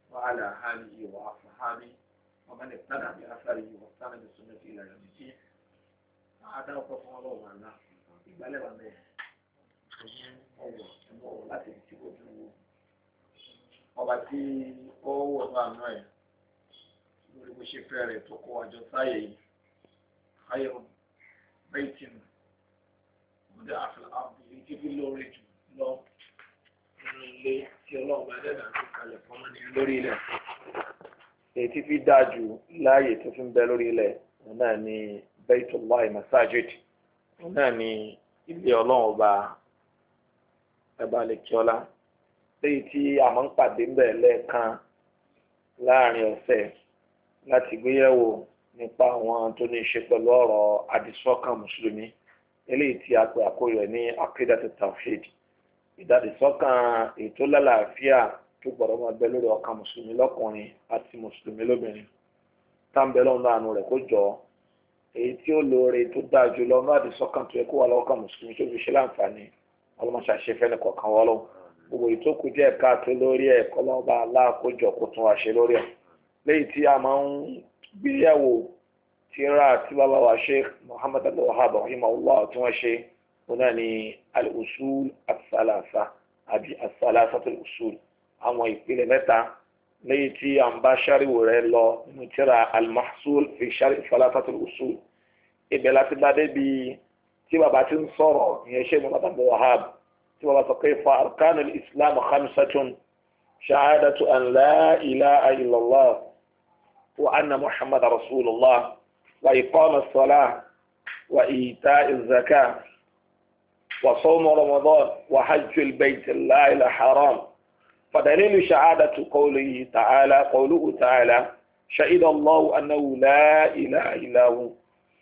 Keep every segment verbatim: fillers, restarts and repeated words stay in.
وعلى آله وأصحابه ومن اهتدى بأثره واستنى بسنته إلى يوم الدين. هذا هو الله وعلا ìgbàlẹ̀ wà bẹ́ẹ̀ ọwọ́ ẹ̀mọ́ láti ti ojú ọba tí ó wọ̀ ní àná ẹ̀ lórí bó ṣe fẹ́ rẹ̀ tó kó àjọ sáyé yìí ayọ̀ bẹ́ẹ̀tìn ọdẹ àfẹ́láàbù èyí tí bí lórí jù lọ nínú ilé tí ọlọ́run bá dẹ́dà tó kalẹ̀ fọ́mọ ní lórí ilẹ̀ èyí tí fi dáa jù láàyè tó fi ń bẹ lórí ilẹ̀ òun náà ni Baitullahi masajid òun náà ni ilé ọlọ́run ọba ẹ̀bá lè kí ọlá léyìí tí a máa ń pàdé ń bẹ̀ lẹ́ẹ̀kan láàrin ọ̀sẹ̀ láti gbéyẹ̀wò nípa àwọn tó ní í ṣe pẹ̀lú ọ̀rọ̀ àdìsọ́kàn mùsùlùmí eléyìí tí a pè àkórí rẹ̀ ní aqidatu tawhid ìdàdìsọ́kàn ètò lálàáfíà tó gbọ́dọ̀ máa bẹ lórí ọkàn mùsùlùmí lọ́kùnrin àti mùsùlùmí lóbìnrin táǹbẹ̀ lọ́nà àánú rẹ̀ kó jọ èyí tí ó lóore tó dáa jù lọ ní àdìsọ́kàn tó yẹ kó wà lọ́kàn mùsùlùmí tó fi ṣe láǹfààní ọlọ́mọṣà ṣe fẹ́ nìkan kan wọ́lọ́ gbogbo èyí tó kù díẹ̀ káàtó lórí ẹ̀ kọ́lọ́ba aláàkójọ kó tún wá ṣe lórí ẹ̀ léyìí tí a máa ń gbéyàwó tíra tí bàbá wa Sheikh Muhammad Abdul Wahhab rahimahullah tí wọ́n ṣe wọn náà ní al-usul as-salasa àbí as-salasatul usul àwọn ìpìlẹ̀ mẹ́ta léyìí tí a ń bá ṣàríwò rẹ̀ lọ nínú tíra al-mahsul fi sharh salasatul usul ibẹ̀ láti bá débi tí bàbá ti ń sọ̀rọ̀ ìyẹn Sheikh Muhammad Abdul Wahhab tí bàbá sọ pé fa arkanul islam khamsatun shahadatu an la ilaha illallah wa anna muhammad rasulullah wa iqamus salah wa ita'iz zakah wa sawm ramadan wa hajjul baytillahi al-haram فدليل شهادة قوله تعالى قوله تعالى شهد الله أنه لا إله إلا هو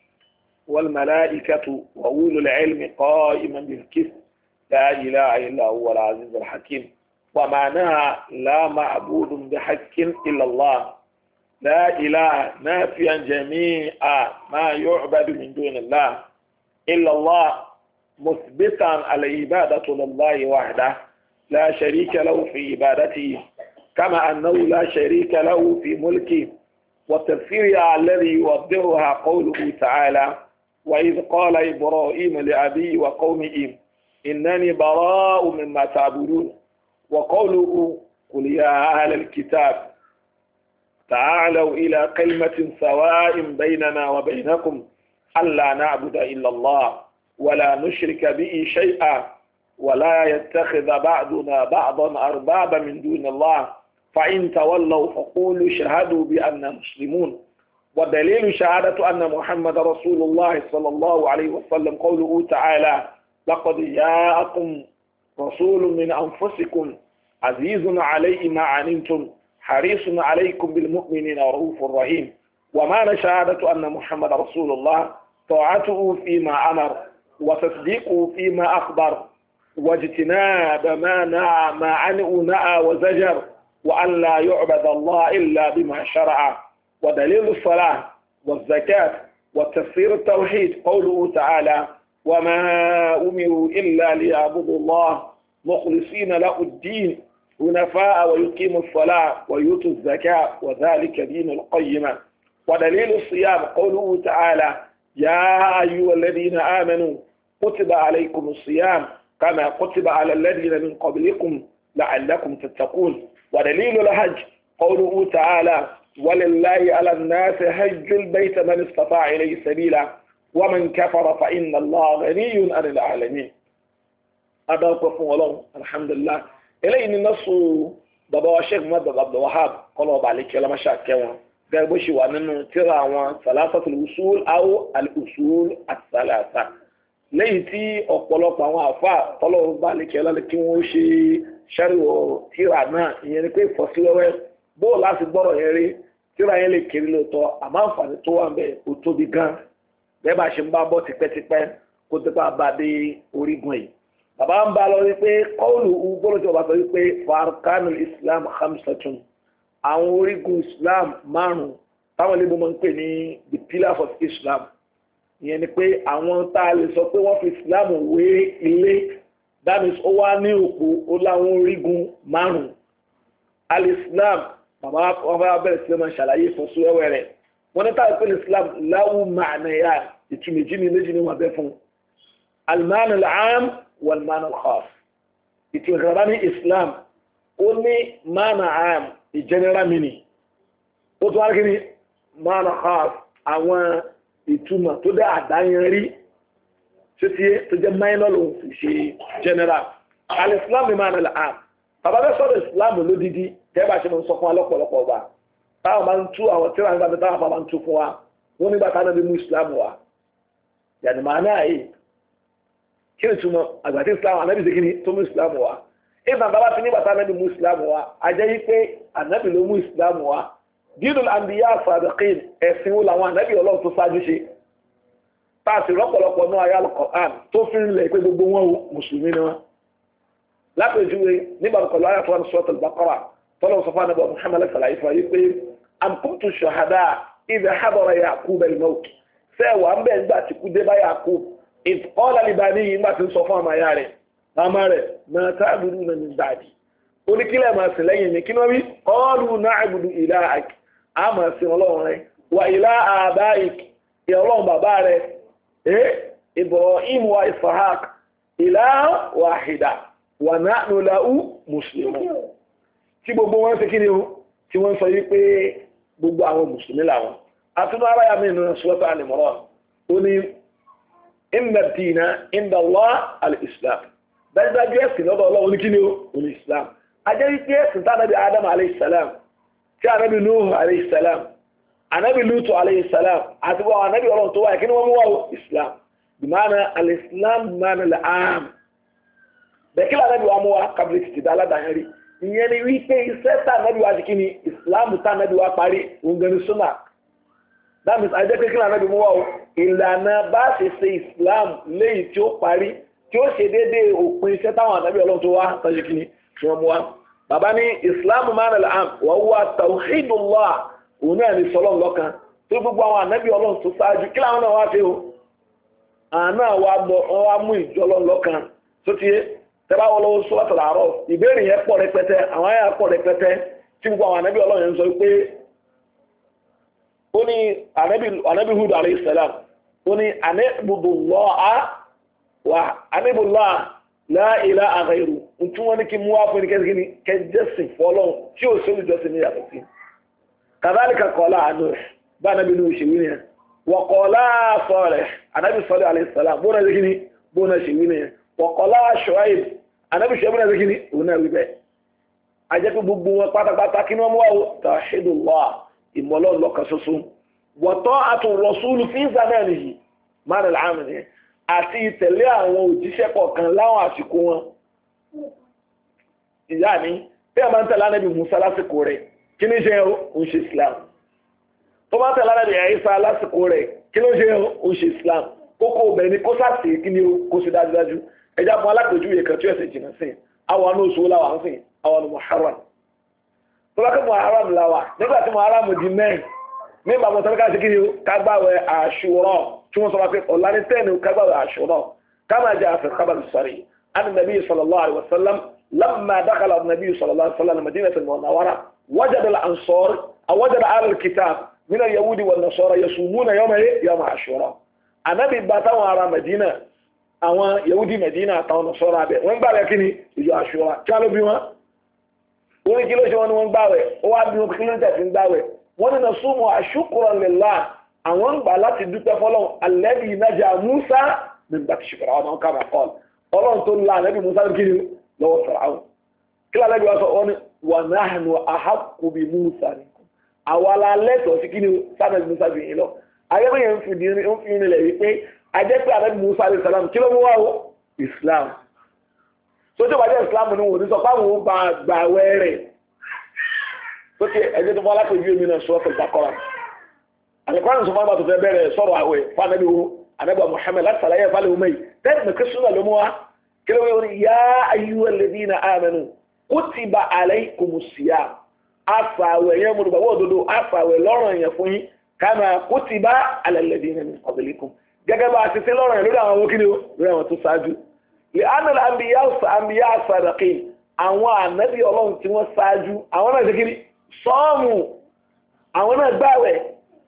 والملائكة وأولو العلم قائما بالقسط لا إله إلا هو العزيز الحكيم ومعناها لا معبود بحق إلا الله لا إله نافيا جميع ما يعبد من دون الله إلا الله مثبتا العبادة لله وحده لا شريك له في عبادته كما أنه لا شريك له في ملكه وتفسيرها الذي يوضحها قوله تعالى وإذ قال إبراهيم لأبيه وقومه إنني براء مما تعبدون وقوله قل يا أهل الكتاب تعالوا إلى كلمة سواء بيننا وبينكم ألا نعبد إلا الله ولا نشرك به شيئا ولا يتخذ بعضنا بعضا أربابا من دون الله فإن تولوا فقولوا شهدوا بأننا مسلمون ودليل شهادة أن محمد رسول الله صلى الله عليه وسلم قوله تعالى لقد جاءكم رسول من أنفسكم عزيز عليه ما عنتم حريص عليكم بالمؤمنين رؤوف رحيم ومعنى شهادة أن محمد رسول الله طاعته فيما أمر وتصديقه فيما أخبر واجتناب ما نهى ما عنه نهى وزجر وأن لا يعبد الله إلا بما شرع ودليل الصلاة والزكاة وتفسير التوحيد قوله تعالى وما أمروا إلا ليعبدوا الله مخلصين له الدين حنفاء ويقيموا الصلاة ويؤتوا الزكاة وذلك دين القيمة ودليل الصيام قوله تعالى يا أيها الذين آمنوا كتب عليكم الصيام كما كتب على الذين من قبلكم لعلكم تتقون ودليل الحج قوله تعالى ولله على الناس حج البيت من استطاع إليه سبيلا ومن كفر فإن الله غني عن العالمين هذا هو الله الحمد لله إليه النص بابا الشيخ محمد عبد الوهاب قالوا عليك لما شاء كوا قال بشي وأنه ترى ثلاثة الأصول أو الأصول الثلاثة lẹ́yìn tí ọ̀pọ̀lọpọ̀ àwọn àfà tọ́lọ́run bá lè kí ọlọ́lẹ̀ kí wọ́n ṣe ṣẹ́rìwọ̀ tíra náà ìyẹn ni pé ìfọ̀síwẹ́wẹ́ bó láti gbọ́rọ̀ yẹn rí tíra yẹn lè kéré lóòótọ́ àmọ́ àǹfààní tó wà ń bẹ̀ ó tóbi gan bẹ́ẹ̀ bá ṣe ń bá bọ́ tipẹ́tipẹ́ kó tó bá dé orígun yìí bàbá ń bá lọ wípé kọ́ọ̀lù gbọ́dọ̀ tí wọ́n bá sọ wípé farkanul islam khamsatun àwọn orígun islam márùn-ún táwọn ilé mọ́ ń pè ní the pillars of islam ìyẹn ni pé àwọn tá a lè sọ pé wọ́n fi islam wé ilé that means ó wá ní òkú ó láwọn orígun márùn-ún al-islam bàbá wọn bá bẹ̀rẹ̀ sí máa ṣàlàyé ìfọ̀sùn ẹwẹ́ rẹ̀ wọ́n ní táwọn ìpínlẹ̀ Islam láwù ma'na ya ìtumẹ̀jì ní méjì ní wọn bẹ́ fún al-ma'na al-'am wal-ma'na al-khas ìtumẹ̀ kan bá ní Islam ó ní ma'na 'am general meaning ó tún wá kí ni ma'na khas àwọn ìtumọ̀ tó dé àdáyẹnrí tó ti tó jẹ́ minor lòun fi ṣe general al-Islam ní ma'na al-'am bàbá bẹ́ sọ̀rọ̀ Islam lódìdí tẹ́bà ṣe mọ́ sọ fún alọ́pọ̀lọpọ̀ ọba táwọn máa ń tú àwọn tíra ń gbàgbé táwọn máa ń tú fún wa wọ́n nígbà táwọn bí mú Islam wa yàní máa náà yìí kí ni túmọ̀ àgbàtí Islam anábì sí kí ni tó mú Islam wa ìgbà bàbá fi nígbà táwọn bí mú Islam wa ajẹ́ yí pé anábì ló mú Islam wa dinul anbiya sabiqin ẹ̀sìn wo làwọn anábì Ọlọ́run tó ṣáájú ṣe táàsì rọ́pọ̀lọpọ̀ náà ayé al-Qur'an tó fi ń lẹ̀ pé gbogbo wọn mùsùlùmí ni wọn lápèjúwe nígbà pẹ̀lú ayé àtúwọ́n Surat al-Baqarah طلعوا صفانا أبو محمد صلى الله عليه وسلم أم كنتم شهداء إذا حضر يعقوب الموت سوى أم بين ذات كدبا يعقوب إذ قال لبنيه ما تنصفا ما ياري أمر ما تعبدون من بعدي قل كلا ما سلين كنوبي قالوا نعبد إلهك أما سن الله وإله آبائك يا الله بابارك إيه إبراهيم وإسحاق إله واحدة ونحن له مسلمون tí gbogbo wọn ṣe kí ni o tí wọ́n sọ yí pé gbogbo àwọn mùsùlùmí làwọn àtúnú aráyà mi nínú Surat Al-Imran ó ní inna ad-dina inda Allah al-Islam dájúdájú ẹ̀sìn lọ́dọ̀ Ọlọ́run ní kí ni o ò ní Islam ajẹ́ wípé ẹ̀sìn tá anábì Adam alayhi salam tí anábì Nuh alayhi salam anábì Lutu alayhi salam àti wọn anábì Ọlọ́run tó wáyé kí ni wọ́n mú wá o Islam bimana al-Islam bimana al-'am bẹ́ẹ̀ kí lóò anábì wa mú wa kábíyèsí ti dá aládàáyẹn rí ìyẹn ni wípé iṣẹ́ tànàbí wa kí ni Islam tànàbí wa parí òǹgẹ̀ni súnà that means ajẹ́ pé kí lànà bí mú wá o ìlànà bá ṣe ṣe Islam léyìí tí ó parí tí ó ṣe déédéé òpin iṣẹ́ táwọn ànábì Ọlọ́run tó wá tọ́jú kí ni tí wọ́n mú wá bàbá ní Islam ma'na al-'am wa huwa tawhidullah òun náà ní sọlọ́n lọ́kan tó gbogbo àwọn ànábì Ọlọ́run tó ṣáájú kí làwọn náà wá fi o àná wa mú ìjọlọ́ lọ́kan tó ti yé tẹ́bá wọ́n lọ́wọ́ Surat Al-A'raf ìbéèrè yẹn pọ̀ rẹpẹtẹ àwọn ayé pọ̀ rẹpẹtẹ tí gbogbo àwọn ànábì Ọlọ́run sọ pé ó ní ànábì Hud alayhi salam ó ní ani'budullaha wa ani'budullaha la ilaha ghayru tí wọ́n ní kí mú wá fún ní kẹ́sìkí ní kẹjẹsìn fọ́lọ́run tí ó sólù jọ́sìn ní yàtọ̀ sí kadhalika qala Nuh bá ànábì Nuh ṣe wí nìyẹn wa qala Salih ànábì Salih alayhi salam bó náà ṣe kí ni bó náà ṣe wí nìyẹn wa qala Shu'aib ànábì Shu'aib náà ṣe kí ni òun náà wí bẹ́ẹ̀ ajẹ́ pé gbogbo wọn pátápátá kí ni wọ́n mú wá tawhidullah ìmọ̀lọ́ lọ́kàn ṣoṣo wa ta'atu rasul fi zamanihi ma'na al-'am ni àti ìtẹ̀lé àwọn òjíṣẹ́ kọ̀ọ̀kan láwọn àsìkò wọn ìyá ni bí a máa ń tẹ̀lé ànábì Musa lásìkò rẹ̀ kí ní ṣe ó ń ṣe Islam tó bá tẹ̀lé ànábì Ìsá lásìkò rẹ̀ kí ló ṣe ó ń ṣe Islam kókó ọbẹ̀ ni kó sàṣì kí ni kó ṣe dájúdájú ẹjá fún alápèjúwe kan tí ó ẹ̀sẹ̀ jìnnà sí àwọn ní oṣù láwà ń sìn àwọn ní Muharram tó bá kí Muharram láwà nígbà tí Muharram di mẹ́rin nígbà mọ̀ tọ́lá sí kí ni ká gbààwẹ̀ Àṣúrà tí wọ́n sọ wá pé ọ̀la ní tẹ́ẹ̀nì ká gbààwẹ̀ Àṣúrà kama jaa fi khabar as-sarih an nabiy sallallahu alaihi wasallam lamma dakhala an-nabiy sallallahu alaihi wasallam madinah al-munawwara wajada al-ansar aw wajada ahla al-kitab min al-yahudi wan-nasara yasumuna yawma yawm Ashura anabi batawa ara Madina àwọn yahudi Medina àtàwọn nasara be wọ́n gbààwẹ̀ kíni ìjọ Ashura kalo bí wọ́n wọ́n kí ló ṣe wọ́n wọ́n gbààwẹ̀ ó wá bí wọ́n kí ló tẹ̀ fi gbààwẹ̀ wọ́n ní nasumu ashukran lillah àwọn gbà láti dúpẹ́ fọ́lọ́run alladhi naja Musa min batshi Fir'aun kama qala ọlọ́run tó la alladhi Musa kiri lọ́wọ́ Fir'aun kí la lẹ́bi wá sọ ọ́ni wa nahnu ahaqqu bi Musa minkum àwa la lẹ́tọ̀ọ́ sí kí sábẹ́ Musa bí yín lọ ayébẹ́ yẹn ń fi dín ń fi nílẹ̀ wípé ajẹ́ pé alladhi Musa alayhi salam kí ló mú wá o Islam sójú wájú Islam ni wọ́n ní sọ fáwọn gbà wẹ́rẹ̀ sókè ẹjẹ́ tó fọ́ alápèjú èmi náà Suratul Baqarah àlùkọ́rán sọ fún àbàtò fẹ́ bẹ̀rẹ̀ sọ̀rọ̀ àwẹ̀ fún anábì wo anábì Muhammad láti sàlàyé fálẹ̀ omi tẹ́lẹ̀ mẹ́kẹ́ súnà ló mú wa kí ló wọ́n yá ayyuhal ladhina amanu kutiba alaykumus siyam àfàwẹ̀ yẹn mo dùgbà wọ́n òdodo àfàwẹ̀ lọ́rọ̀ yẹn fún yín kama kutiba alal ladhina min qablikum gẹ́gẹ́ bá a ti ṣe lọ́rọ̀ yẹn lórí àwọn kí ni o lórí àwọn tó ṣáájú li anna al-anbiya anbiya sadiqin àwọn ànábì Ọlọ́run tí wọ́n ṣáájú àwọn náà ṣe kí ni sọ́ọ̀mù àwọn náà gbààwẹ̀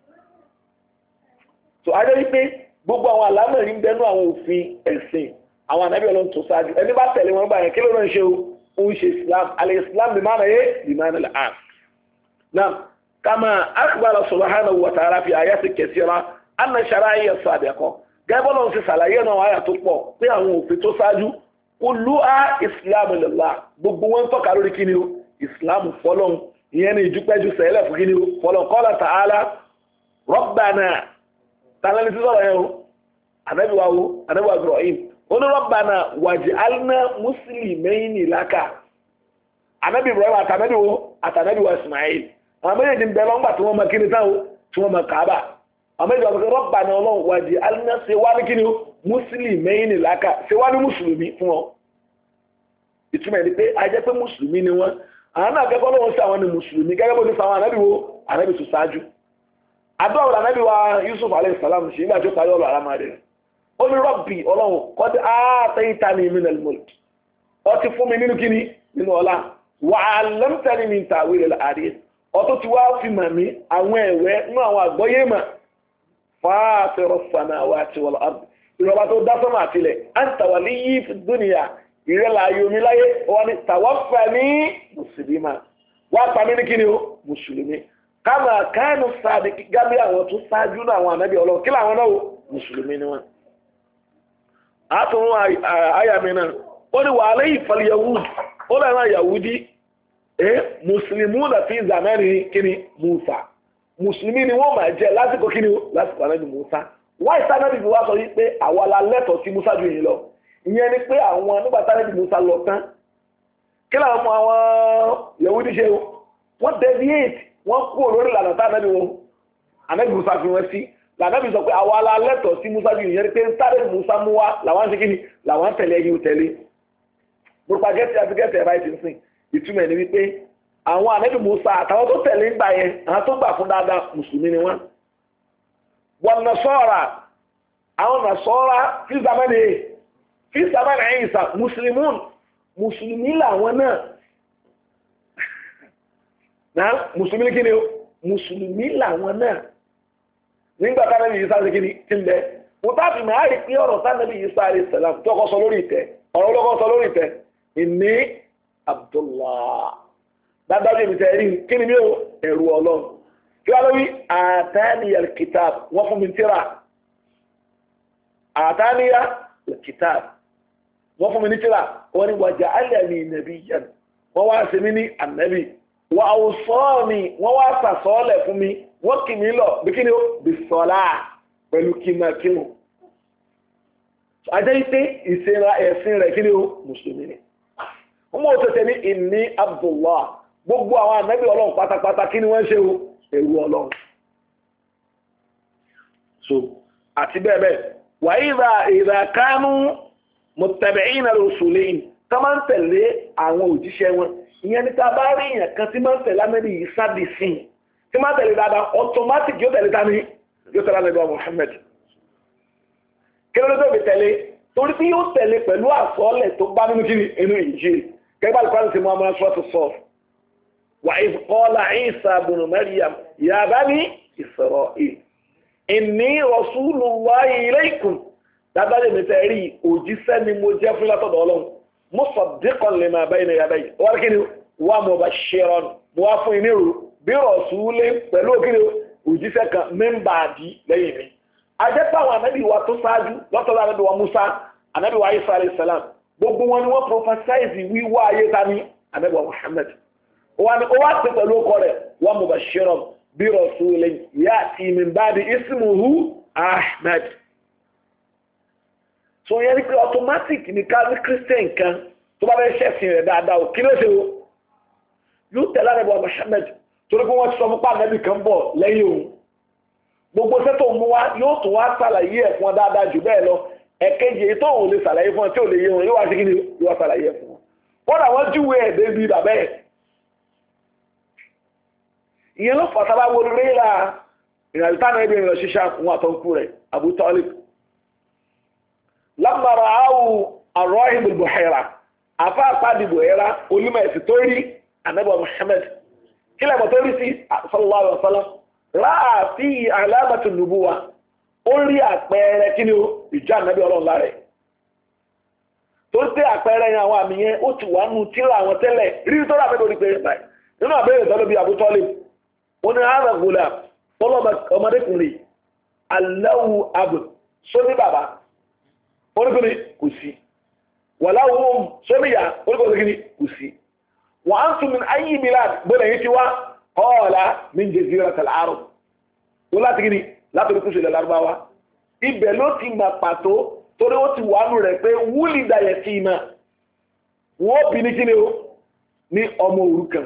tó adé wípé gbogbo àwọn àlámọ̀rí ń bẹnu àwọn òfin ẹ̀sìn àwọn ànábì Ọlọ́run tó ṣáájú ẹni bá tẹ̀lé wọn gbà yẹn kí ló náà ṣe ó ń ṣe islam al-islam bí máa yé bí máa nílẹ̀ àn. náà kama akhbara subhanahu wa ta'ala fi ayati kathira anna shara'iya sabiqa gẹ́gẹ́ bọ́lá ń ṣe ṣàlàyé náà wáyà tó pọ̀ pé àwọn òfin tó ṣáájú kulluha islam lillah gbogbo wọn tọ́ka lórí kí ni o islam fọlọ́n ìyẹn ní ìdúpẹ́jú sẹ́lẹ̀ fún kí ni o fọlọ́n qala ta'ala rabbana tààlà ní sísọ̀rọ̀ yẹn o ànábì wa wo ànábì wa Ibrahim ó ní rabbana waj'alna muslimayni laka ànábì Ibrahim àtànábì wo àtànábì wa Ismail àwọn méjèèjì ń bẹ lọ́ngbà tí wọ́n mọ kíni táwọn tí wọ́n mọ Kaaba àwọn méjèèjì wọn kò rabbana ọlọ́run waj'alna ṣe wá ní kíni o muslimayni laka ṣe wá ní mùsùlùmí fún ọ ìtumọ̀ ẹni pé a jẹ́ pé mùsùlùmí ni wọ́n àwọn náà gẹ́gẹ́ lọ́wọ́ sí àwọn ní mùsùlùmí gẹ́gẹ́ bó ti fa àwọn ànábì wo ànábì tó ṣáájú àdúrà ànábì wa Yusuf alayhi salam ṣe nígbà tó parí ọ̀rọ̀ àrámà rẹ̀ ó ní rọ́bì ọlọ́run qad ataytani minal mulk ó ti fún mi nínú kíni nínú ọlá wa 'allamtani min ta'wil al-ahadith ó tó ti wá fi mà mí àwọn ẹ̀wẹ́ nínú àwọn àgbọ́yé mà fatir as-samawati wal ard ìrọ̀bá tó dá sọ́mà àtìlẹ̀ anta waliyyi fid dunya ìrẹ́lá ayomi láyé wọ́n ni tawaffani muslima wá pa mí ní kíni o mùsùlùmí kama kánú sáàdì gábí àwọn tó sáájú náà àwọn ànábì Ọlọ́run kí làwọn náà mùsùlùmí ni wọ́n. àtúnwò àyàmì náà ó ní wàhálà ìfàlì yahudi ó lẹ́nà yahudi ẹ́ mùsùlùmí náà fi zamani kíni Musa mùsùlùmí ni wọ́n máa jẹ́ lásìkò kíni o lásìkò ànábì Musa wáyé sáà bí wá sọ yìí pé àwa la lẹ́tọ̀ọ́ sí Musa ju yìí lọ ìyẹn ni pé àwọn nígbà tá ànábì Musa lọ tán kí làwọn mọ àwọn yahudi ṣe wọ́n deviate wọ́n kú olórí lànà tá ànábì wọn ànábì Musa fi wọ́n sí lànàbì sọ pé àwa la lẹ́tọ̀ọ́ sí Musa ju ìyẹn ni pé ń sáré Musa mú wa làwọn ṣe kí ni làwọn tẹ̀lé ẹyin tẹ̀lé gbogbo gẹ́tì àti gẹ́tì ẹ̀ báyìí ti ń sìn ìtumọ̀ ni wípé àwọn ànábì Musa àtàwọn tó tẹ̀lé ń gbà yẹn àwọn tó gbà fún dáadáa mùsùlùmí ni wọ́n. wọn Nasara àwọn Nasara fi zamani fi zamani Isa mùsùlùmún mùsùlùmí làwọn náà náà mùsùlùmí ní kíni o mùsùlùmí làwọn náà nígbà tá nàbí Isa ṣe kíni tí ń bẹ mo tá fi máa rí pé ọ̀rọ̀ tá nàbí Isa alayhi salam tó kọ́ sọ lórí ìtẹ́ ọ̀rọ̀ ló kọ́ sọ lórí ìtẹ́ ìní Abdullah dáadáa èmi tẹ́ rí kíni mi ò ẹ̀rù Ọlọ́run kí wàá lórí àtàníyà kitab wọ́n fún mi tíra àtàníyà kitab wọ́n fún mi ní tíra wọ́n ní waja'alani nabiyyan wọ́n wá sí mi ní ànábì wà awsani wọ́n wá sàsọ́ọ̀lẹ̀ fún mi wọ́n kì mí lọ bí kí ni ó bí sọ́lá pẹ̀lú kìmọ̀kìmọ̀ ajẹ́ pé ìṣẹ́ra ẹ̀sìn rẹ̀ kí ni ó mùsùlùmí ni wọ́n mọ̀ tẹ̀tẹ̀ ní ìní Abdullah gbogbo àwọn ànábì Ọlọ́run pátápátá kí ni wọ́n ṣe o ẹ̀rù Ọlọ́run so àti bẹ́ẹ̀ bẹ́ẹ̀ wà ìdá ìdá kánú muttabi'ina rusulayn tó máa ń tẹ̀lé àwọn òjíṣẹ́ wọn ìyẹn ní ta bá rí èèyàn kan tí máa ń tẹ̀lé ànábì yìí sáàdì sí tí máa tẹ̀lé dáadáa automatic yóò tẹ̀lé tani yóò tẹ̀lé ànábì Muhammad kí ló dé tó fi tẹ̀lé torí tí yóò tẹ̀lé pẹ̀lú àsọọ́lẹ̀ tó bá nínú kíni inú Injil kẹgbà lùkọ́ ti mú amúná sọ́ọ̀tù sọ́ọ̀ wà idh qala Isa ibn Maryam ya bani Isra'il inni rasulullahi ilaykum dáadáa lè mi tẹ̀ rí òjíṣẹ́ ni mo jẹ́ fún látọ̀dọ̀ Ọlọ́run musaddiqan lima bayna yadayhi wọ́n kí ni wà mubashiran mo wá fún inú rú bí rasulin pẹ̀lú kí ni òjíṣẹ́ kan mẹ́mbà àdí lẹ́yìn mi. ajẹ́pàwọn ànábì wa tó ṣáájú lọ́tọ̀lá ànábì wa Musa ànábì wa Isa alayhi salam gbogbo wọn ni wọ́n prophesize wíwá ayé ta ní ànábì wa Muhammad wọ́n ni ó wá pè pẹ̀lú ọkọ rẹ̀ wà mubashiran bí rasulin ya'ti min ba'di ismuhu Ahmad. so yẹn ni pé automatic ní ká ní christian kan tó bá bẹ́ẹ̀ ṣẹ̀sìn rẹ̀ dáadáa ò kí ló ṣe o yóò tẹ̀lé ànábì wa Muhammad torí pé wọ́n ti sọ fún pa ànábì kan bọ̀ lẹ́yìn òun gbogbo sẹ́tò mú wa yóò tún wá ṣàlàyé ẹ̀ fún ọ dáadáa jù bẹ́ẹ̀ lọ ẹ̀kejì èyí tó òun lè ṣàlàyé fún ọ tí ò lè yé wọn yóò wá sí kí ni yóò wá ṣàlàyé ẹ̀ fún wọn wọ́n àwọn júwe ẹ̀ débi bàbá ẹ̀ ìyẹn ló fà sábà wo rí la ìrìnàjò táwọn ẹbí rẹ̀ ṣiṣẹ́ fún àtọ́kù rẹ̀ Abu Talib lamma ra'ahu ar-rahib al-buhayra afa padi buhayra olùmọ̀ ẹ̀sìn tó rí ànábì Muhammad kílẹ̀ mọ̀ tó rí sí sallallahu alaihi wasallam ráà fi alamatu nubuwa ó rí àpẹẹrẹ kí ni ó ìjà ànábì ọlọ́run lára ẹ̀ tó tẹ́ àpẹẹrẹ yẹn àwọn àmì yẹn ó ti wà nù tíra àwọn tẹ́lẹ̀ rí tó rà mẹ́rin orí pé báyìí nínú àbẹ́rẹ́ ìtọ́lú bíi Abu Talib wọn ni hàrà gùlà ọmọdékùnrin aláwù abù sóní bàbá oníkùnrin kò sí wàláwù sóníyà oníkùnrin kò sí wọ́n á ń tún mi ayé milad gbọ́dọ̀ yìí ti wá ọ̀ọ́lá min jaziratil arab wọ́n láti gíní láti orí kúṣe lárúbáwá ibẹ̀ ló ti mà pàtó torí ó ti wà nù rẹ̀ pé wúlì dayẹ̀ sí iná wọ́n bí ní kíni o ní ọmọ òrukàn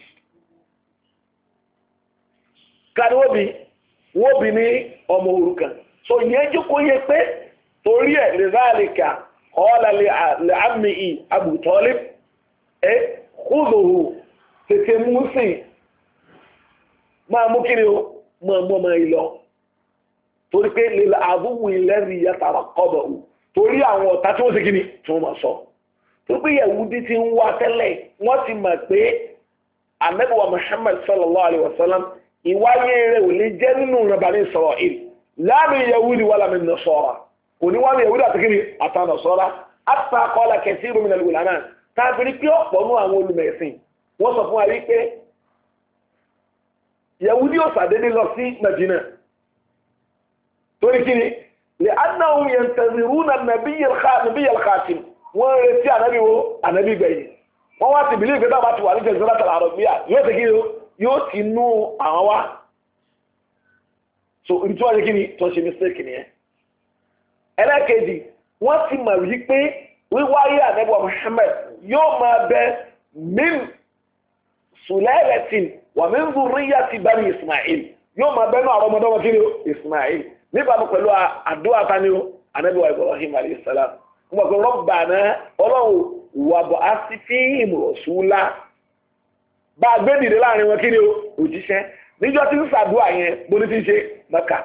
káni wọ́n bí wọ́n bí ní ọmọ òrukàn so yẹn jókòó yẹ pé torí ẹ̀ lè zálìkà ọ̀ọ́lá lè àmì ì Abu Talib ẹ̀ kúlòhù tètè mú sí máa mú kíni o máa mú ọmọ ìlọ torí pé lè àbúwò ìlẹ́rìí yàtàrà kọ́bọ̀ ò torí àwọn ọ̀tá tí wọ́n sì kíni tí wọ́n máa sọ torí pé Yẹhudi ti ń wá tẹ́lẹ̀ wọ́n ti mọ̀ pé Ànábì wa Muhammad sallallahu alayhi wa sallam ìwáyé rẹ̀ ò lè jẹ́ nínú Bani Isra'il la min Yahudi wala min Nasara kò ní wá ní Yahudi àti kíni àtà Nasara hatta qala kathiru min al-ulama tàbí pé ọ̀pọ̀ nú àwọn olùmẹ̀sìn wọ́n sọ fún wa wípé Yahudi ó sàdédé lọ sí Medina torí kí ni lè annahum yantaziruna an-nabiy al-khatim wọ́n retí ànábì wo ànábì gbẹ̀yìn wọ́n wá ti bìlí ìgbésà bá ti wà ní Jaziratul Arabiyya yóò ti kí ni yóò ti nú àwọn wá so ibi tí wọ́n ṣe kí ni tó ṣe mistake nìyẹn ẹlẹ́kejì wọ́n ti mọ̀ wípé wíwáyé ànábì wa Muhammad yóò máa bẹ min sulalatin wa min zurriyyati bani Ismail yóò máa bẹ ní àwọn ọmọdé wọn kí ni Ismail níbàámu pẹ̀lú àdúrà tani o ànábì wa Ibrahim alayhi salam wọ́n gbọ́ Rabbana ọlọ́run wab'ath fihim rasula bá a gbé dìde láàrin wọn kí ni o òjíṣẹ́ níjọ́ tí ń sàdúrà yẹn bó ní ti ń ṣe Mẹ́kà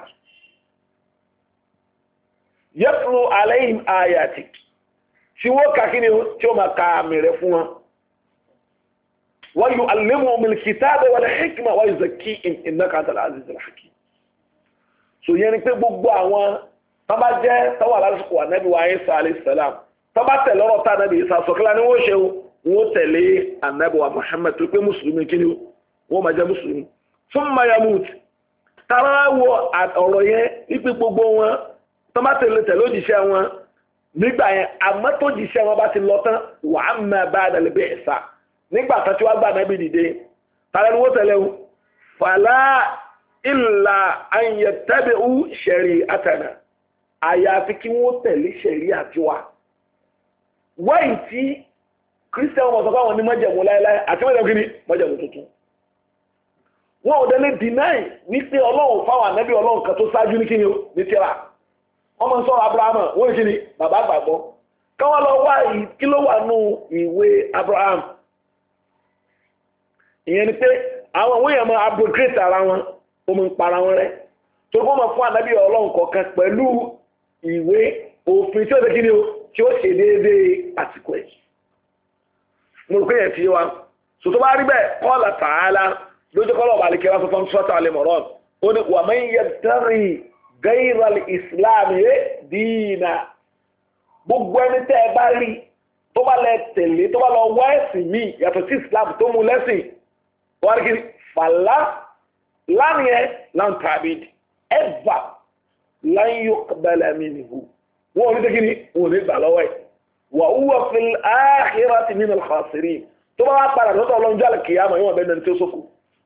yatlu alayhim ayatik tí wọ́n kà kí ni tí ó máa ka àmì rẹ̀ fún wọn wa yu'allimuhum al-kitaba wal-hikma wa yuzakkihim innaka antal azizul hakim so yẹn ni pé gbogbo àwọn tó bá jẹ́ tọ́wọ́ lásìkò ànábì wa Isa alayhi salam tó bá tẹ̀lé ọ̀rọ̀ tá ànábì Isa sọ̀kílá ni wọ́n ṣe wọ́n tẹ̀lé ànábì wa Muhammad tó pé mùsùlùmí kí ni wọ́n máa jẹ́ mùsùlùmí thumma yamut tààrà wọ ọ̀rọ̀ yẹn wípé gbogbo wọn tó bá tẹ̀lé tẹ̀lé òjìṣẹ́ wọn nígbà yẹn àmọ́ tó jíṣẹ́ wọn bá ti lọ tán wà á mẹ́ bá àdàlẹ́bẹ̀ ẹ̀sà nígbà tó tí wọ́n gbà náà bí dìde tààrà ni wọ́n tẹ̀lé o fàlà ìlà àyẹ̀tẹ́bẹ̀ ú ṣẹ̀rí àtànà àyàfi kí wọ́n tẹ̀lé ṣẹ̀rí àtiwá wáyé tí kírísítẹ́nì wọn sọ pé àwọn ní májẹ̀mú láéláé àti májẹ̀mú kí ni májẹ̀mú tuntun wọn ò délé deny wípé ọlọ́run fáwọn ànábì ọlọ́run kan tó ṣáájú ní kí ni o ní tíra ọmọ sọ́rọ̀ Abraham wọ́n ní kí ni bàbá àgbàgbọ́ káwọn lọ wá kí ló wà nù ìwé Abraham ìyẹn ni pé àwọn òwe yẹn mọ abrogate ara wọn ó mọ ń para wọn rẹ tó kó mọ fún ànábì ọlọ́run kọ̀ọ̀kan pẹ̀lú ìwé òfin tí ó ṣe kí ni o tí ó ṣe déédéé àsìkò ẹ̀ mo rò pé yẹn ti wá sòtò bá rí bẹ́ẹ̀ qala ta'ala lójú kọ́lọ̀ ọ̀bà àlekèrè aṣọ fún sọ́tà Al-Imran ó ní wa man yabtaghi ghayra al-islam dínà gbogbo ẹni tẹ́ ẹ bá rí tó bá lẹ tẹ̀lé tó bá lọ wá ẹ̀sìn míì yàtọ̀ sí islam tó mú lẹ́sìn wọ́n rí kí fàlà lánìyẹn lan ta'bid ẹ̀fà lan yuqbala minhu wọ́n ò ní tẹ́kí ni wọ́n ò ní gbà lọ́wọ́ ẹ̀ wa huwa fil akhirati minal khasirin tó bá wá padà lọ́tọ̀ ọlọ́njọ́ àlùkìyámà yóò bẹ́ẹ̀ ní tó sókù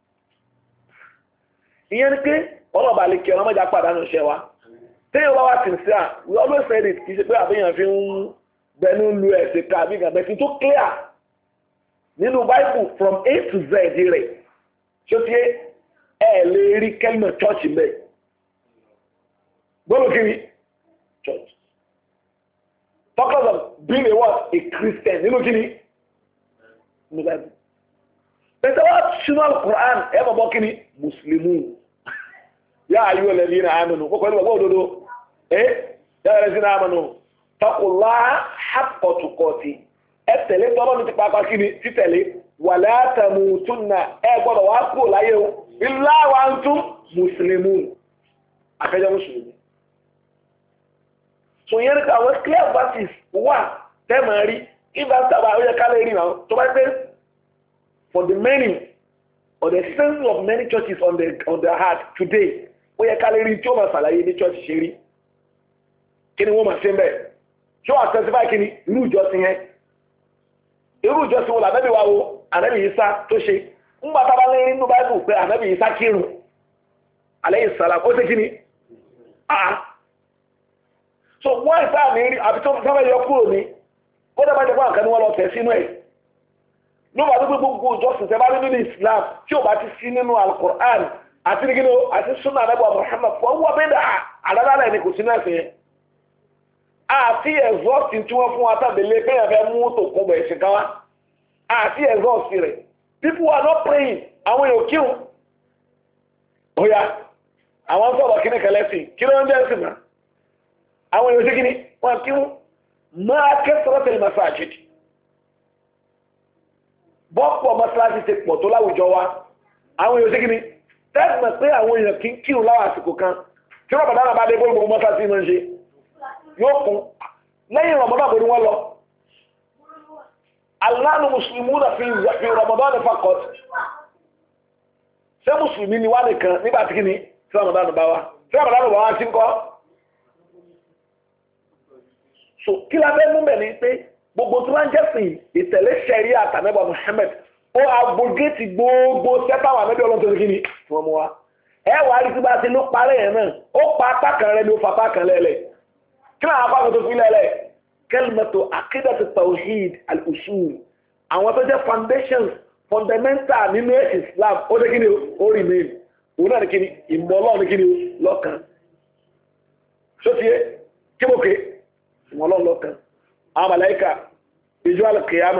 ìyẹn ni pé ọlọ́ọ̀bà lè kí ọlọ́mọdé apàdánù iṣẹ́ wa téèyàn bá wà sincere we always say it kì í ṣe pé àbíyàn fi ń bẹnu lu ẹ̀sìn ká àbí gàbẹ́ fi tó clear nínú Bible from A to Z rẹ̀ ṣó ti ẹ̀ lè rí kẹ́lìmọ̀ church mẹ́ gbọ́dọ̀ kiri church talk of being a what a Christian nínú kiri ní Bible bẹ́ẹ̀ wá ṣúná Al-Qur'an ẹ̀ bọ̀ bọ́ kiri Muslimun يا أيها الذين آمنوا وقالوا وقالوا إيه يا الذين آمنوا اتقوا الله حق تقاته التلي طبعا تبقى كيني تتلي wala tamutunna ẹ gbọ́dọ̀ wá kúrò láyé o illa wa antum muslimun àfẹ́jọ́ mùsùlùmí. so yẹn ká àwọn clear verses wà tẹ́mọ̀ rí ibà sábà ó yẹ ká lè rí náà tó bá pẹ́ for the many or the sense of many churches on the on their heart today ó yẹ ká lè rí tí ó máa ṣàlàyé ní church ṣe rí kí ni wọ́n máa ṣe ń bẹ̀ tí ó wà specify kí ni irú ìjọsìn yẹn irú ìjọsìn wo làbẹ́bí wa wo ànábì Ìsá tó ṣe ń gbà tábà lé nínú báyìí pé ànábì Ìsá kírun alayhi salam ó ṣe kí ni ah so wọ́n ìsá ní rí àbí tó sábà yọ kúrò ní ó dẹ́ bá jẹ́ pé àǹkan ni wọ́n lọ tẹ̀ sínú ẹ̀ ló bá tó gbogbo ìjọsìn tẹ́ bá rí nínú Islam tí ò bá ti sí nínú Al-Qur'an àti ní kíni o àti sunna Ànábì Muhammad fún wọ́n bẹ́ẹ̀ dà àdádálẹ̀ ni kò sí náà sí yẹn àti ẹ̀zọ́ọ̀sì tí wọ́n fún wa tábìlẹ̀ pé ẹ̀fẹ́ mú tó kún bẹ̀ ṣe káwá àti ẹ̀zọ́ọ̀sì rẹ̀ people are not praying àwọn èèyàn kírun ó yá àwọn sọ̀rọ̀ kíní kẹlẹ́sìn kí ló ń jẹ́ ẹ̀sìn náà àwọn èèyàn ṣe kíní wọn kírun máa kẹ́sọ̀rọ̀ tẹ̀lé masajid bọ́pọ̀ mọ́sálásí ti pọ̀ tó láwùjọ wa àwọn èèyàn ṣe kíní tẹ́sìmọ̀ pé àwọn èèyàn kí kírun láwọn àsìkò kan tí wọ́n bàdá náà bá dé gbogbo mọ́sálásí máa ń ṣe yóò kún lẹ́yìn Ramadan bó ni wọ́n lọ aláàánú mùsùlùmí náà fi Ramadan fakọt ṣé mùsùlùmí ni wá nìkan nígbà tí kíni tí Ramadan bá wá tí Ramadan bá wá sí ń kọ́ so kí la fẹ́ mú bẹ̀ ni pé gbogbo tó bá ń jẹ́sìn ìtẹ̀lé ṣẹ̀rí àtànẹ́bà Muhammad ó agbógéètì gbogbo sẹ́pàwà mẹ́bí ọlọ́tọ́ kí ni tí wọ́n mú wa ẹ wà á rí tí bá ti ló parẹ́ yẹn náà ó pa apá kan rẹ ni ó fa apá kan lẹ́lẹ̀ kí náà apá kan tó fi lẹ́lẹ̀ kalimatu aqidatu tawhid al-usul àwọn tó jẹ́ foundations fundamental nínú Islam ó dé kí ni ó remain òun náà ní kí ni ìmọ̀ Ọlọ́run ní kí ni lọ́kàn ṣó ti yé kí mo ké ìmọ̀ Ọlọ́run lọ́kàn àwọn màláíkà ìjọ al-qiyama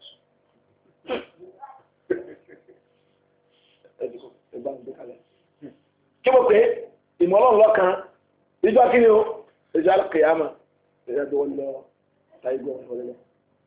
kí mo pé ìmọ̀ Ọlọ́run lọ́kan ìjọ kí ni ó ìjọ al-qiyama ìjọ tó wọ́n lọ táyé gbọ́ wọlé lọ.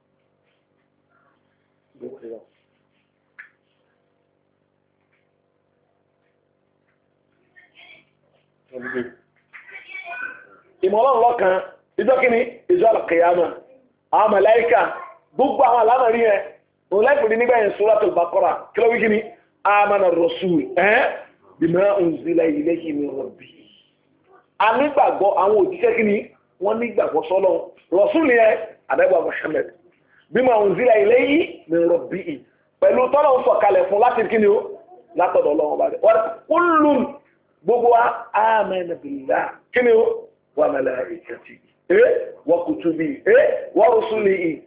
ìmọ̀ Ọlọ́run lọ́kan ìjọ kí ni ìjọ al-qiyama àwọn màláíkà gbogbo àwọn alámọ̀rí yẹn òun láìpẹ́ nígbà yẹn Suratul Baqara kí ló wí kí ni amana ar-rasul ẹ́ bima unzila ilayhi min rabbih anígbàgbọ́ àwọn òjíṣẹ́ kí ni wọ́n nígbàgbọ́ sọ́lọ́ rọ̀súlì ẹ̀ àdẹ́gbà Muhammad bima unzila ilayhi min rabbih pẹ̀lú tọ́lọ̀ ń sọ̀kalẹ̀ fún láti kí ni ó látọ̀dọ̀ Ọlọ́run bá dẹ̀ wọ́n kullun gbogbo wa amana billah kí ni ó wa malaikatihi wa kutubihi wa rusulihi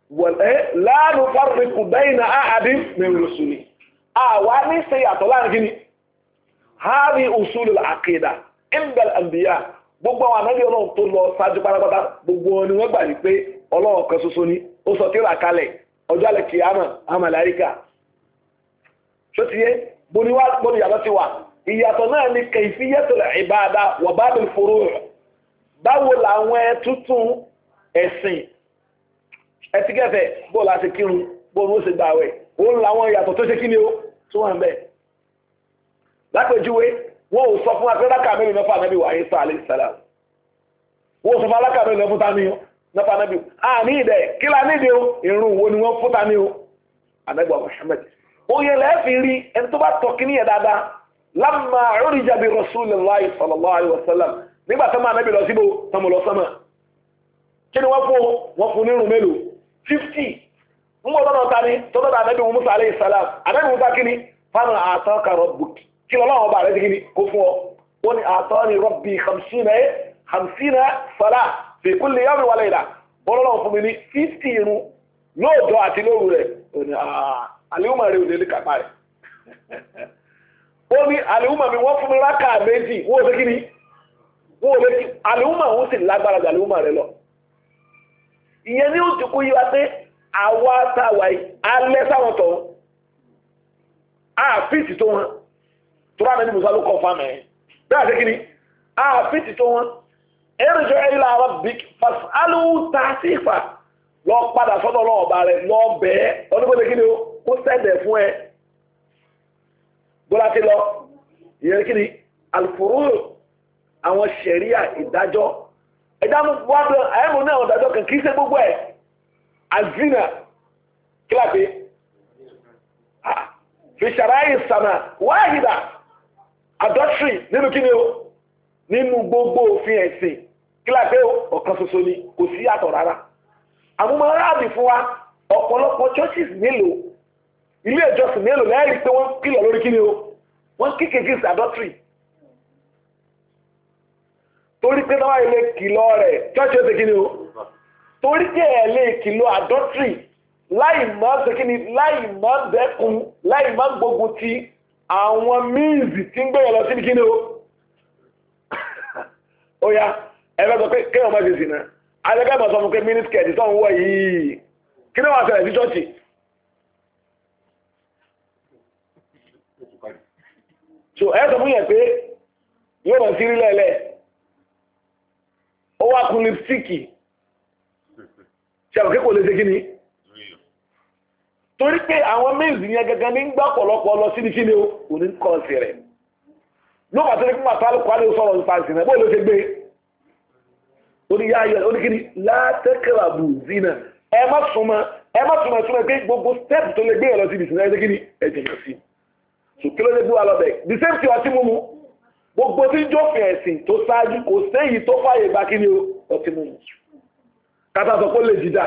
la nufarriqu bayna ahadin min rusulihi àwa ní ṣe yàtọ̀ láàrin kí ni hàrí usulul aqida indal anbiya gbogbo àwọn ànábì Ọlọ́run tó lọ ṣáájú pátápátá gbogbo ni wọ́n gbà ní pé Ọlọ́run kan ṣoṣo ni ó sọ tírà kalẹ̀ ọjọ́ alẹ́ kìámà àwọn màláíkà ṣó ti yé bóni wá bóni yàtọ̀ ti wà ìyàtọ̀ náà ni kayfiyatul ibada wa babil furu' báwo làwọn ẹ tuntun ẹ̀sìn ẹtíkẹ́fẹ̀ bó la ṣe kírun bó ló ṣe gbààwẹ̀ òun làwọn ìyàtọ̀ tó ṣe kí ni ó tó wà ń bẹ̀. lápèjúwe wọn ò sọ fún akẹ́lákà mẹ́rin mẹ́fà nábì wà Ìsá alayhi salam wọn ò sọ fún alákà mẹ́rin mẹ́fà tání o mẹ́fà nábì à ní ìdẹ̀ kí la ní ìdẹ̀ o ìrun wo ni wọ́n fún tání o ànábì Muhammad oyè lẹ́ẹ̀fì rí ẹni tó bá tọ́ kí ní yẹ dáadáa lamma urija bi rasulillahi sallallahu alayhi wa sallam nígbà tó máa nábì lọ síbò tọmọ lọ sọmọ kí ni wọ́n fún wọn fún nírun mélòó fifty ń bọ̀ lọ́dọ̀ tani tọ́lọ́dọ̀ ànábì Musa alayhi salam ànábì Musa kí ni fáwọn ataka rabbuki kí lọ́wọ́ ọba rẹ̀ ti kí ni kó fún ọ wọ́n ni atani rabbi khamsina ẹ́ khamsina sala fi kulli yawmin wa layla wọ́n lọ́wọ́ fún mi ní fifty irun lóòjọ́ àti lóru rẹ̀ ó ní àlèhùmà rẹ̀ ò lè kápá rẹ̀ ó ní àlèhùmà mi wọ́n fún mi rákà méjì wọ́n ò fẹ́ kí ni wọ́n ò lè kí àlèhùmà òun sì lágbára jù àlèhùmà rẹ̀ lọ ìyẹn ní ó ti kó yí wa pé àwa táwa yìí alẹ́ sáwọn tọ̀ àfíìsì tó wọn tó bá mẹ́ni musa ló kọ́ fámẹ́ bẹ́ẹ̀ àti kíni àfíìsì tó wọn irji ila rabbik fas'alu ta'sifa lọ padà sọ́dọ̀ lọ́wọ́ ọba rẹ̀ lọ bẹ́ẹ̀ ọdún kó lè kíni o kó sẹ́dẹ̀ fún ẹ bọ́lá ti lọ ìyẹn kí ni alfuru àwọn ṣẹ̀ríà ìdájọ́ ẹ̀dá mú wádọ́ àyẹ̀mú náà ìdájọ́ kan kì í ṣe gbogbo ẹ̀ azina kíláàpé fi ṣàráyè sàmà wáyìdà adultery nínú kí ni o nínú gbogbo òfin ẹ̀sìn kíláàpé ọ̀kan ṣoṣo ni kò sí yàtọ̀ rárá àmúmọ́ aráàlú fún wa ọ̀pọ̀lọpọ̀ churches mélòó ilé ìjọsìn mélòó lẹ́yìn pé wọ́n kìlọ̀ lórí kí ni o wọ́n kíkè against adultery torí pé náà ilé kìlọ̀ rẹ̀ church ó ṣe kí ni o torí pé ẹ̀ lè kìlọ̀ adultery láì má ṣe kí ni láì má dẹ́kun láì má gbógun ti àwọn míìsì tí ń gbé lọ sí kí ni o ó yá ẹ̀rọ sọ pé kéèyàn má ṣe sí náà alẹ́gbẹ́ mọ̀ sọ fún pé mínísítẹ̀ẹ̀dì tó ń wọ̀ yìí kí ni wọ́n ṣẹlẹ̀ sí chọ́ọ̀chì so ẹ sọ fún yẹn pé yóò mọ̀ sí rílẹ̀ lẹ̀ ó wá kun lipstíìkì ṣe àwọn kékòó lè ṣe kí ni torí pé àwọn méjì yẹn gẹ́gẹ́ ní gbá pọ̀lọpọ̀ lọ sí ní kí ni o kò ní kọ́ sí rẹ̀ ló bàtí ní kí wọ́n àtàlù kwalẹ̀ sọ̀rọ̀ nípa ìsìn náà bó ló ṣe gbé oníyáyọ oníkíní látẹ́kẹ̀ràbù zina ẹ má súnmọ́ ẹ má súnmọ́ súnmọ́ pé gbogbo step tó lè gbé ẹ lọ sí ìsìn náà ẹ kíní ẹ jìnà sí ṣùkí ló lè gbé wa lọ bẹ̀ the same thing ọtí mímu gbogbo tí ń jófin ẹ̀sìn tó ṣáájú kò séyìí tó fàyè gba kíní o ọtí mímu kátà sọ pé ó lè jìdá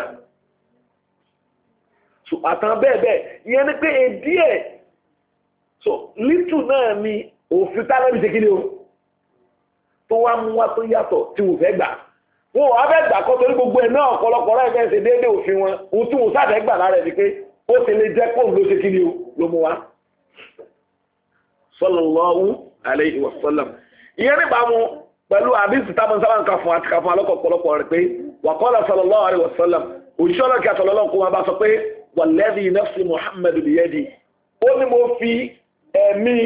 so àtàn bẹ́ẹ̀ bẹ́ẹ̀ ìyẹn ni pé èdí ẹ̀ so lítù náà ni òfin tálẹ́bì ṣe kíní o tó wá mú wá tó yàtọ̀ tí wò fẹ́ gbà wọn ò wá fẹ́ gbà kọ́ torí gbogbo ẹ̀ náà ọ̀pọ̀lọpọ̀ rẹ̀ fẹ́ ṣe déédéé òfin wọn ohun tí wọn sáfẹ́ gbà lára ẹ̀ ni pé ó ti lè jẹ́ kóun ló ṣe kíní o ló mú wá sallallahu alayhi wa sallam ìyẹn nípa mu pẹ̀lú àdìsí táwọn sábà ń ka fún àti ka fún alọ́kọ̀ ọ̀pọ̀lọpọ̀ rẹ̀ pé wa qala sallallahu alayhi wa sallam òṣìṣẹ́ ọlọ́kì àtọ̀lọ́lọ́ kó wọn bá sọ pé walladhi nafsi Muhammadu biyadi ó ní mo fi ẹ̀mí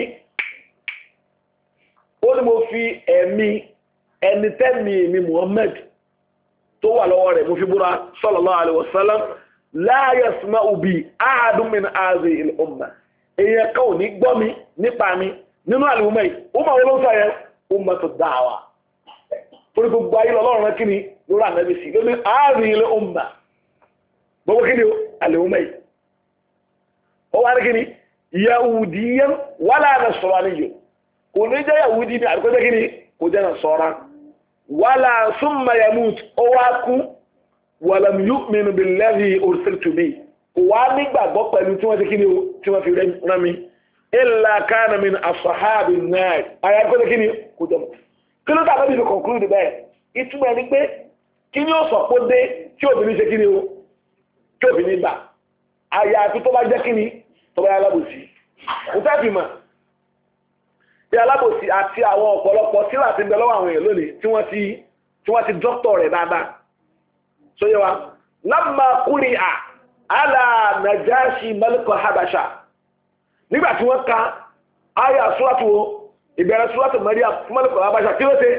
ó ní mo fi ẹ̀mí ẹni tẹ́mi mi Muhammad tó wà lọ́wọ́ rẹ̀ mo fi búra sallallahu alaihi wasallam la yasma'u bi ahadun min hadhihi al-umma èèyàn kan ò ní gbọ́ mi nípa mi nínú àlùmọ́ yìí ó máa wọ́n sọ yẹn ummatu da'wa torí gbogbo ayé lọ́rùn rẹ̀ kí ni lórí ànábì sí lórí hadhihi al-umma gbogbo kí ni àlùmọ́ yìí ó wá ní kí ni yahudiyyan wala nasraniyyan kò ní jẹ́ yahudi ní àdúgbò kí ni kò jẹ́ nasara wala summa yamut ó wá kú walam yu'min billadhi ursiltu bi kò wá nígbàgbọ́ pẹ̀lú tí wọ́n ti kí ni o tí wọ́n fi rán mi illa kana min ashabin nar àyàgbọ́ kí ni kò jẹ́ mọ́ kí ló tàbí fi conclude bẹ́ẹ̀ ìtumọ̀ ni pé kí ni ó sọ pé dé tí obìnrin ṣe kí ni o tí obìnrin gbà àyàfi tó bá jẹ́ kí ni tó bá yá alábòsí kò fẹ́ fi mọ̀ bí alábòsí àti àwọn ọ̀pọ̀lọpọ̀ sílà ti ń bẹ lọ́wọ́ àwọn èèyàn lónìí tí wọ́n ti tí wọ́n ti dọ́kítọ̀ rẹ̀ dáadáa sóyè wa lamma quri'a ala Najashi malikul Habasha nígbà tí wọ́n ka àyà súrátù ìbẹ̀rẹ̀ súrátù Maryam malikul Habasha kí ló ṣe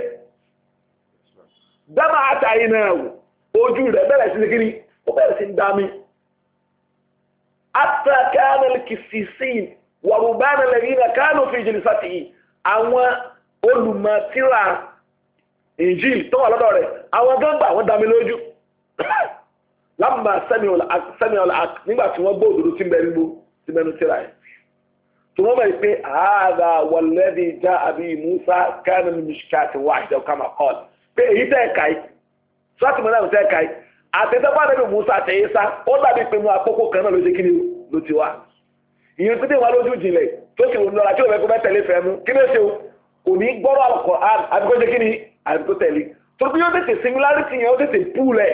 dámà àtàyè náà ojú rẹ̀ bẹ̀rẹ̀ sí kíni ó bẹ̀rẹ̀ sí ń dá mi hatta kana al-kissisin wa rubana alladhina kanu fi jilisatihi àwọn olùmọ̀tíra Injil tó wà lọ́dọ̀ rẹ̀ àwọn gángbà wọ́n dá mi lójú lámbà sẹ́miọ̀lá nígbà tí wọ́n gbọ́ òdòdó tí mẹ́rin gbó tí mẹ́rin tíra ẹ̀ tó wọ́n mẹ́rin pé ààrà walladhi ja'a bihi Musa kana min mishkatin wahida kama qala pé èyí tẹ́ ẹ̀ka yìí sọ́ọ̀tì mọ́lá tẹ́ ẹ̀ka yìí àtẹ́tẹ́pá nẹ́bí Musa àtẹ̀yẹ sá ó dàbí pé mu àkókò kan náà ló ṣe kí ni ló ti wá ìyẹn tó dé wà lójú jìnlẹ̀ tó sì wọ́n lọ́la tí òun ẹ̀kọ́ bẹ́ẹ̀ tẹ̀lé fẹ́ mú kí ló ṣe o kò ní gbọ́rọ̀ àlọ́kọ̀ àbíkó ṣe kí ni àbíkó tẹ̀lé tó bí yóò tètè similarity yẹn ó tètè púùlẹ̀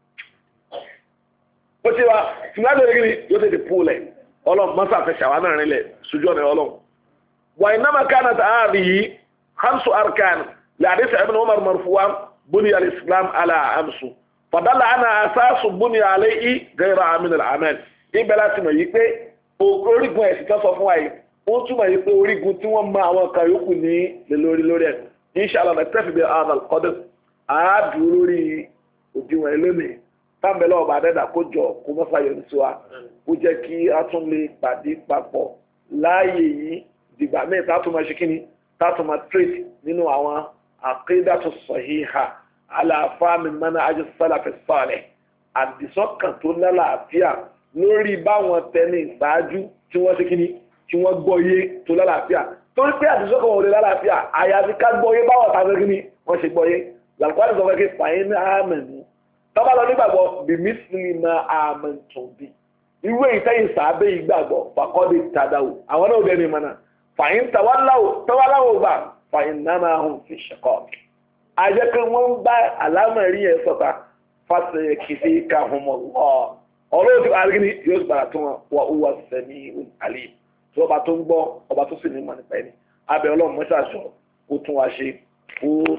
ó ti wá similarity yẹn kí ni yóò tètè púùlẹ̀ ọlọ́run mọ́sá fẹ́ ṣàwọn náà rinlẹ̀ sójú ọ̀nà ọlọ́run wà innama kanat hadhihi khamsu arkan لحديث ابن عمر مرفوعا بني الإسلام على أمس فدل أنا أساس بني عليه غير من العمل ibẹ̀ láti mọ̀ yìí pé orígun ẹ̀sìn kan sọ fún wa yìí wọ́n túmọ̀ yìí pé orígun tí wọ́n mọ àwọn kan yòókù ní lè lórí lórí ẹ̀ inshallah na tẹ́fì bí adal qadr àádùn lórí òdiwọ̀n lónìí tábìlẹ̀ ọba àdẹ́dà kó jọ kó mọ́sáyọ̀ ní tiwa kó jẹ́ kí a tún lè pàdé papọ̀ láàyè yìí dìgbà mẹ́ta tá a tún máa ṣe kíni tá a tún máa tírèsì nínú àwọn àkídàtu sahiha ala fahmi manhaj as-salaf as-salih àdìsọ́kàn tó lálàáfíà lórí báwọn tẹni ìṣáájú tí wọ́n ṣe kíni tí wọ́n gbọ́yé tó lálàáfíà torí pé àdìsọ́kàn wọn ò lè lálàáfíà àyàfi ká gbọ́yé báwọn tàbí kíni wọ́n ṣe gbọ́yé làlùkọ́ni sọ fẹ́ kí fàyín àmánù tọ́ba lọ nígbàgbọ́ bí mísìlì máa àmọ̀tún bí irú èyí tẹ́yìn sàábẹ́ yìí gbàgbọ́ fàkọ́dé tàdáwò àwọn náà dẹni mọ́nà fàyín tàwáláwò gbà fàyín náà hùn fi ṣẹ̀kọ́ àjẹ́ pé wọ́n ń bá àlámọ̀rí yẹn sọ̀tà fásitì kìfì ká hùn mọ́ ọ́ ọlọ́run ti parí ní yóò gbàrà tó wọn wà ó wà sẹ́mi àlè tí ọba tó ń gbọ́ ọba tó sì ní mọ̀ nípa ẹni abẹ́ ọlọ́run mọ́ṣáṣọ́ kó tún wá ṣe kó